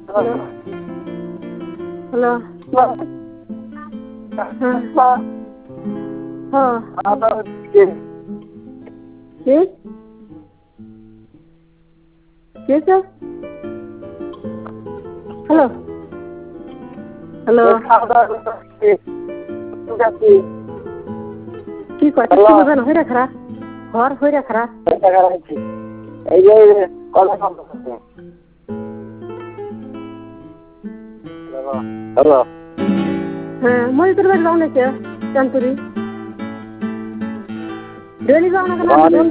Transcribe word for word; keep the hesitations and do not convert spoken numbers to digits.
hello hello হ্যাঁ হ্যাঁ কি কি স্যার হ্যালো হ্যালো কি কয় কিছু বোঝা না হয়ে খারাপ ঘর হয়ে খারাপ এই যে কথা হ্যালো হ্যাঁ মই তোর বাড়ি যাও না কে জানতুরি ডেলি যাও না কেন